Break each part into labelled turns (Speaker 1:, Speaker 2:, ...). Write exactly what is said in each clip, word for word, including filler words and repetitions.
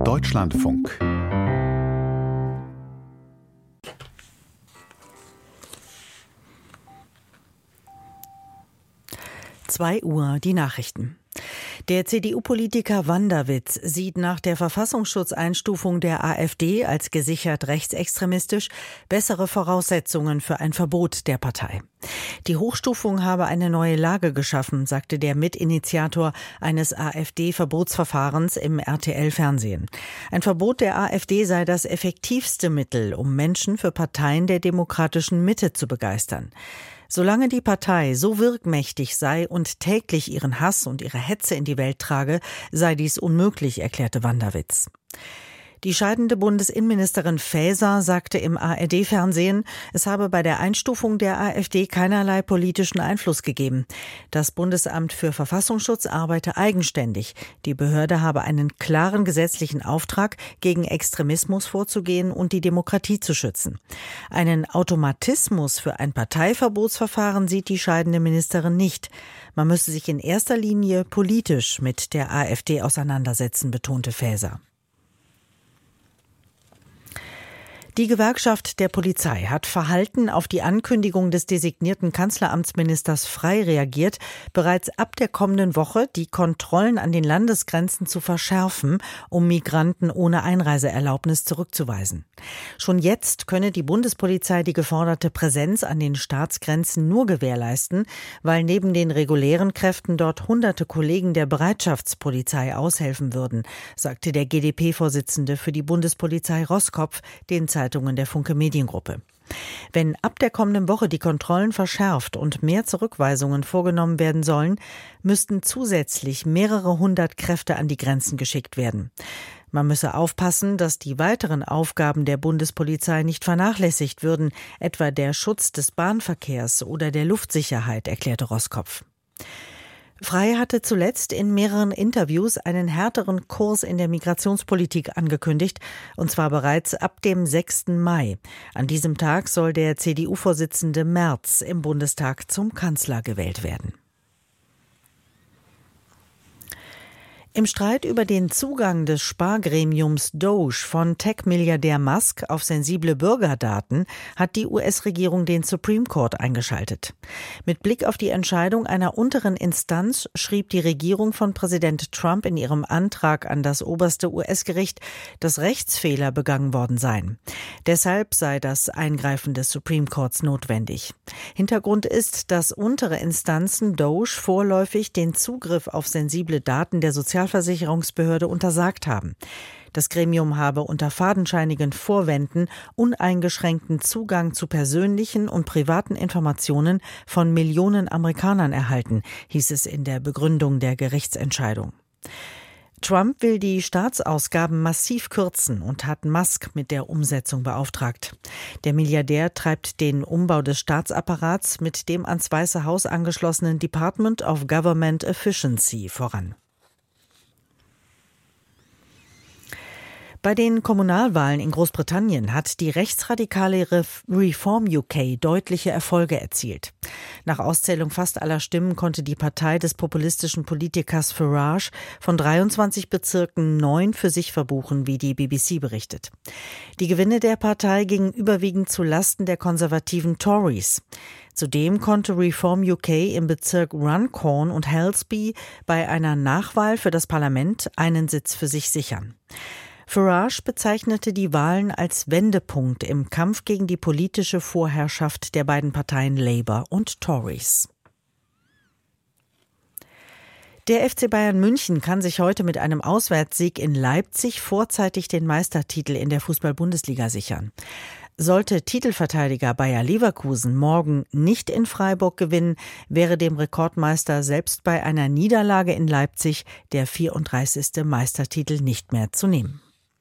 Speaker 1: Deutschlandfunk.
Speaker 2: zwei Uhr, die Nachrichten. Der C D U-Politiker Wanderwitz sieht nach der Verfassungsschutzeinstufung der AfD als gesichert rechtsextremistisch bessere Voraussetzungen für ein Verbot der Partei. Die Hochstufung habe eine neue Lage geschaffen, sagte der Mitinitiator eines AfD-Verbotsverfahrens im R T L-Fernsehen. Ein Verbot der AfD sei das effektivste Mittel, um Menschen für Parteien der demokratischen Mitte zu begeistern. Solange die Partei so wirkmächtig sei und täglich ihren Hass und ihre Hetze in die Welt trage, sei dies unmöglich, erklärte Wanderwitz. Die scheidende Bundesinnenministerin Faeser sagte im A R D-Fernsehen, es habe bei der Einstufung der AfD keinerlei politischen Einfluss gegeben. Das Bundesamt für Verfassungsschutz arbeite eigenständig. Die Behörde habe einen klaren gesetzlichen Auftrag, gegen Extremismus vorzugehen und die Demokratie zu schützen. Einen Automatismus für ein Parteiverbotsverfahren sieht die scheidende Ministerin nicht. Man müsse sich in erster Linie politisch mit der AfD auseinandersetzen, betonte Faeser. Die Gewerkschaft der Polizei hat verhalten auf die Ankündigung des designierten Kanzleramtsministers Frey reagiert, bereits ab der kommenden Woche die Kontrollen an den Landesgrenzen zu verschärfen, um Migranten ohne Einreiseerlaubnis zurückzuweisen. Schon jetzt könne die Bundespolizei die geforderte Präsenz an den Staatsgrenzen nur gewährleisten, weil neben den regulären Kräften dort hunderte Kollegen der Bereitschaftspolizei aushelfen würden, sagte der G d P-Vorsitzende für die Bundespolizei Roßkopf den Zeitungen der Funke Mediengruppe. Wenn ab der kommenden Woche die Kontrollen verschärft und mehr Zurückweisungen vorgenommen werden sollen, müssten zusätzlich mehrere hundert Kräfte an die Grenzen geschickt werden. Man müsse aufpassen, dass die weiteren Aufgaben der Bundespolizei nicht vernachlässigt würden, etwa der Schutz des Bahnverkehrs oder der Luftsicherheit, erklärte Roßkopf. Frey hatte zuletzt in mehreren Interviews einen härteren Kurs in der Migrationspolitik angekündigt, und zwar bereits ab dem sechsten Mai. An diesem Tag soll der C D U-Vorsitzende Merz im Bundestag zum Kanzler gewählt werden. Im Streit über den Zugang des Spargremiums Doge von Tech-Milliardär Musk auf sensible Bürgerdaten hat die U S-Regierung den Supreme Court eingeschaltet. Mit Blick auf die Entscheidung einer unteren Instanz schrieb die Regierung von Präsident Trump in ihrem Antrag an das oberste U S-Gericht, dass Rechtsfehler begangen worden seien. Deshalb sei das Eingreifen des Supreme Courts notwendig. Hintergrund ist, dass untere Instanzen Doge vorläufig den Zugriff auf sensible Daten der Sozial Versicherungsbehörde untersagt haben. Das Gremium habe unter fadenscheinigen Vorwänden uneingeschränkten Zugang zu persönlichen und privaten Informationen von Millionen Amerikanern erhalten, hieß es in der Begründung der Gerichtsentscheidung. Trump will die Staatsausgaben massiv kürzen und hat Musk mit der Umsetzung beauftragt. Der Milliardär treibt den Umbau des Staatsapparats mit dem ans Weiße Haus angeschlossenen Department of Government Efficiency voran. Bei den Kommunalwahlen in Großbritannien hat die rechtsradikale Reform U K deutliche Erfolge erzielt. Nach Auszählung fast aller Stimmen konnte die Partei des populistischen Politikers Farage von dreiundzwanzig Bezirken neun für sich verbuchen, wie die B B C berichtet. Die Gewinne der Partei gingen überwiegend zu Lasten der konservativen Tories. Zudem konnte Reform U K im Bezirk Runcorn und Halsby bei einer Nachwahl für das Parlament einen Sitz für sich sichern. Farage bezeichnete die Wahlen als Wendepunkt im Kampf gegen die politische Vorherrschaft der beiden Parteien Labour und Tories. Der F C Bayern München kann sich heute mit einem Auswärtssieg in Leipzig vorzeitig den Meistertitel in der Fußball-Bundesliga sichern. Sollte Titelverteidiger Bayer Leverkusen morgen nicht in Freiburg gewinnen, wäre dem Rekordmeister selbst bei einer Niederlage in Leipzig der vierunddreißigste Meistertitel nicht mehr zu nehmen.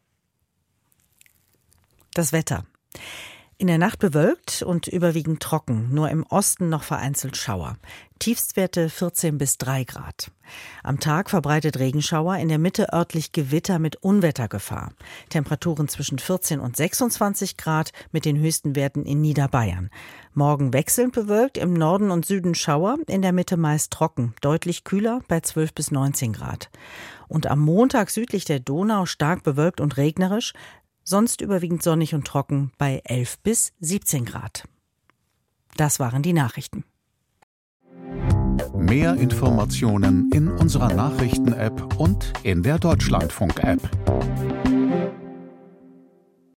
Speaker 2: Das Wetter. In der Nacht bewölkt und überwiegend trocken, nur im Osten noch vereinzelt Schauer. Tiefstwerte vierzehn bis drei Grad. Am Tag verbreitet Regenschauer, in der Mitte örtlich Gewitter mit Unwettergefahr. Temperaturen zwischen vierzehn und sechsundzwanzig Grad mit den höchsten Werten in Niederbayern. Morgen wechselnd bewölkt, im Norden und Süden Schauer, in der Mitte meist trocken, deutlich kühler bei zwölf bis neunzehn Grad. und am Montag südlich der Donau stark bewölkt und regnerisch, sonst überwiegend sonnig und trocken bei elf bis siebzehn Grad. Das waren die Nachrichten.
Speaker 1: Mehr Informationen in unserer Nachrichten-App und in der Deutschlandfunk-App.